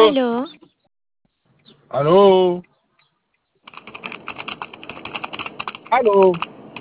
Aló, aló, aló.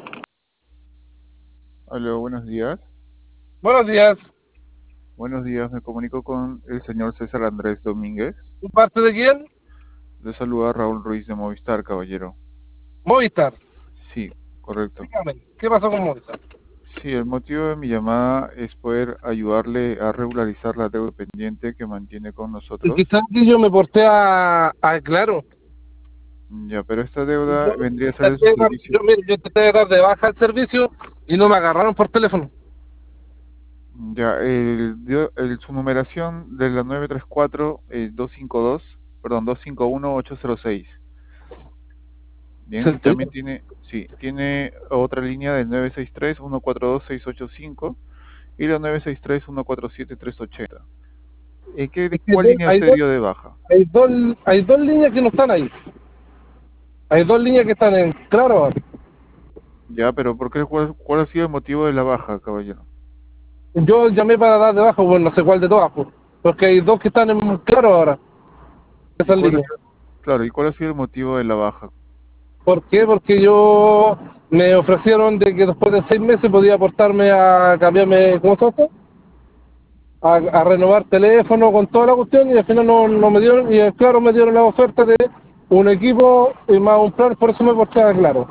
Aló, buenos días. Buenos días. Buenos días, me comunico con el señor César Andrés Domínguez. ¿De parte de quién? Le saluda Raúl Ruiz de Movistar, caballero. Movistar. Sí, correcto. Dígame, ¿qué pasó con Movistar? Sí, el motivo de mi llamada es poder ayudarle a regularizar la deuda pendiente que mantiene con Es nosotros. que sabe que yo me porté a Claro. Ya, pero esta Yo, deuda vendría a ser de su intenté, servicio. yo intenté dar de baja el servicio y no me agarraron por teléfono. Ya, su numeración de la 934 252, perdón, 251806. ¿Es Bien, el y tuyo? también tiene otra línea del 963-142-685 y la 963-147-380. Es que ¿Cuál línea usted dio de baja? hay dos líneas que no están ahí. Hay dos líneas que están en Claro ahora. Ya, pero ¿cuál ha sido el motivo de la baja, caballero? Yo llamé para dar de baja, bueno, no sé cuál de todas, pues, porque hay dos que están en Claro ahora, ¿Y esas líneas. claro, ¿y cuál ha sido el motivo de la baja? ¿Por qué? Porque yo me ofrecieron de que después de 6 meses podía aportarme a cambiarme, ¿cómo se llama? A renovar teléfono con toda la cuestión y al final no me dieron, y Claro me dieron la oferta de un equipo y más un plan, por eso me porté a Claro.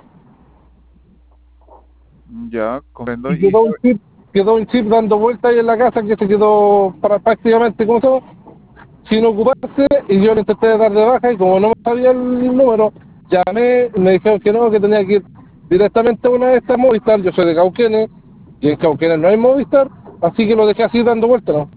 Ya, comprendo. Y quedó un chip dando vueltas ahí en la casa que se quedó para prácticamente, ¿cómo se llama? Sin ocuparse, y yo le intenté dar de baja y como no me sabía el número, llamé, me dijeron que no, que tenía que ir directamente a una de estas Movistar. Yo soy de Cauquenes y en Cauquenes no hay Movistar, así que lo dejé así dando vueltas, ¿no?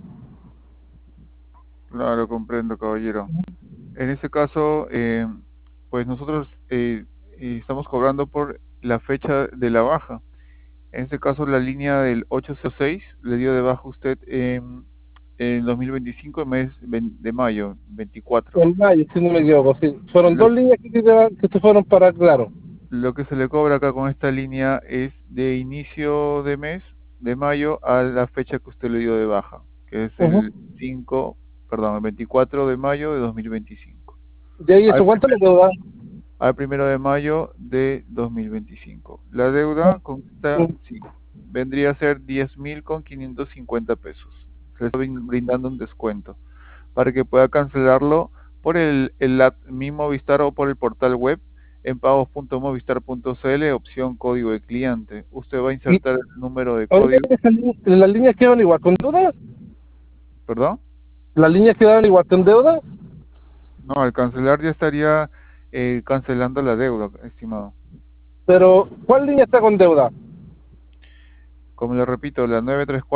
Claro, comprendo, caballero. En ese caso, pues nosotros estamos cobrando por la fecha de la baja. En este caso, la línea del 806 le dio de baja usted en 2025, el mes de mayo, 24. En mayo, si no me equivoco, sí. Fueron Lo, dos líneas que se fueron para Claro. lo que se le cobra acá con esta línea es de inicio de mes, de mayo, a la fecha que usted le dio de baja, que es Ujú. el 5, perdón, el 24 de mayo de 2025. ¿De ahí Al eso cuánto le puedo dar? al 1 de mayo de 2025. La deuda consta, sí, vendría a ser 10.000 con 550 pesos. Se le está brindando un descuento para que pueda cancelarlo por el app Mi Movistar o por el portal web en pagos.movistar.cl, opción código de cliente. Usted va a Y insertar el número de oye, código, las líneas quedaron igual con deuda, perdón. las líneas quedaron igual con deuda, No, al cancelar ya estaría cancelando la deuda, estimado. pero ¿cuál línea está con deuda? Como le repito, la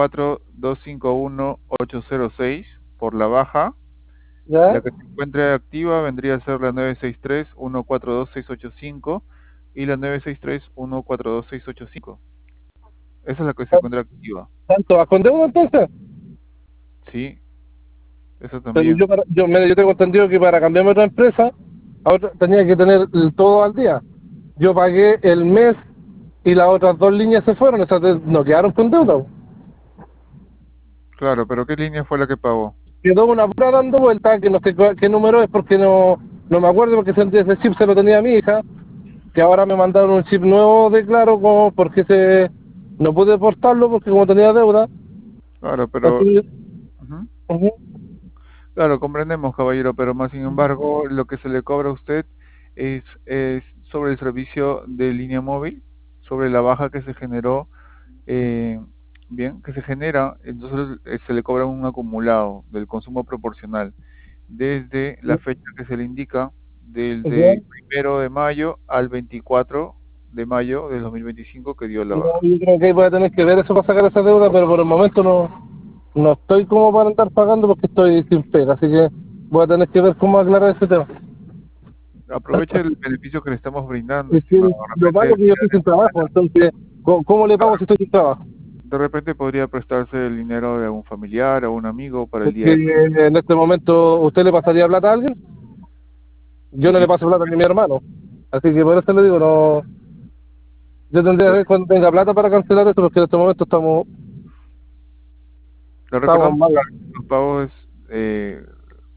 934-251-806 por la baja. ¿Ya? La que se encuentre activa vendría a ser la 963-142-685 y la 963-142-685. Esa es la que se encuentra activa. ¿Tanto va con deuda entonces? Sí, esa Pero también. mira, yo tengo entendido que para cambiarme a otra empresa, a otra, tenía que tener todo al día. Yo pagué el mes y las otras dos líneas se fueron, esas no quedaron con deuda. Claro, pero ¿qué línea fue la que pagó? Quedó una pura dando vuelta, que no sé qué número es porque no me acuerdo, porque ese chip se lo tenía mi hija, que ahora me mandaron un chip nuevo de Claro, como porque no pude portarlo porque como tenía deuda. Claro, pero... Así, ujú. ujú, Claro, comprendemos, caballero, pero más sin embargo, lo que se le cobra a usted es sobre el servicio de línea móvil, sobre la baja que se generó, eh, bien, que se genera, entonces se le cobra un acumulado del consumo proporcional, desde la fecha que se le indica, ujú. desde 1 de mayo al 24 de mayo del 2025 que dio la No, baja. yo creo que voy a tener que ver eso para sacar esa deuda, pero por el momento no estoy como para andar pagando porque estoy sin pega, así que voy a tener que ver cómo aclarar ese tema. Aproveche el beneficio que le estamos brindando, Es que estimado. lo malo es que yo estoy sin trabajo, entonces, ¿cómo le pago si estoy sin trabajo? De repente podría prestarse el dinero de algún familiar o un amigo para el día Porque de mañana. en este momento, ¿usted le pasaría plata a alguien? Yo no le Sí, paso plata ni a mi hermano, así que por eso le digo, no, yo tendría que ver cuando tenga plata para cancelar esto, porque en este momento le estamos recordamos mal. que los pagos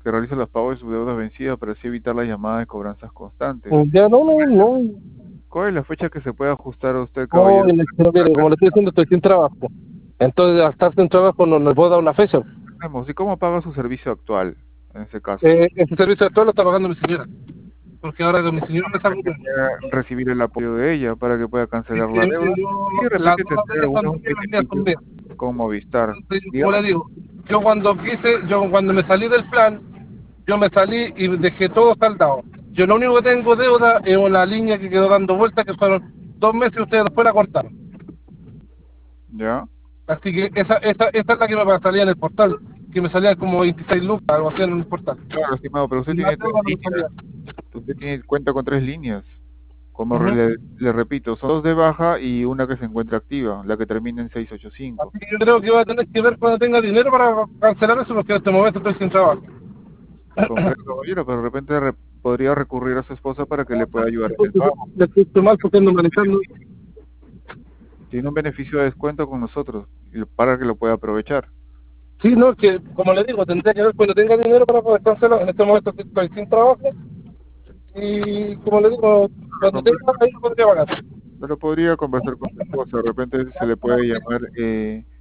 que realice los pagos de sus deudas vencidas para así evitar las llamadas de cobranzas constantes. Ya no. ¿Cuál es la fecha que se puede ajustar a usted, No, caballero? pero mire, como le estoy diciendo, estoy sin trabajo. Entonces, al estar sin trabajo, no le puedo dar una fecha. Vemos, ¿y cómo paga su servicio actual, en ese caso? Este servicio actual lo está pagando mi señora. Porque ahora con mi señora me salgo yo. Recibir el apoyo de ella para que pueda Es cancelar la que deuda y de las repente dos de tener ellas son algunos mías, las mías son beneficios mías. con Movistar. Entonces, como le Dígame. digo, yo cuando me salí del plan, yo me salí y dejé todo saldado. Yo lo único que tengo deuda es una línea que quedó dando vueltas, que fueron 2 meses y ustedes después la cortaron. ¿Ya? Así que esa es la que me salía en el portal, que me salían como 26 lucas, algo así en el portal. Claro, estimado, pero usted Y más tiene tres deuda no me salía. líneas. Usted tiene cuenta con tres líneas. Como Ujú. le repito, son dos de baja y una que se encuentra activa, la que termina en 685. Así que yo creo que voy a tener que ver cuando tenga dinero para cancelar eso, porque en este momento estoy sin trabajo. Comprendo, caballero, pero de repente podría recurrir a su esposa para que le pueda ayudar en el Entonces, pago. le estoy mal porque ando manejando. Tiene un beneficio de descuento con nosotros para que lo pueda aprovechar. Sí, no, es que como le digo, tendría que ver cuando tenga dinero para poder cancelar. En este momento estoy sin trabajo y como le digo, cuando tenga ahí lo podría pagar. Pero podría conversar con su esposa, de repente se le puede llamar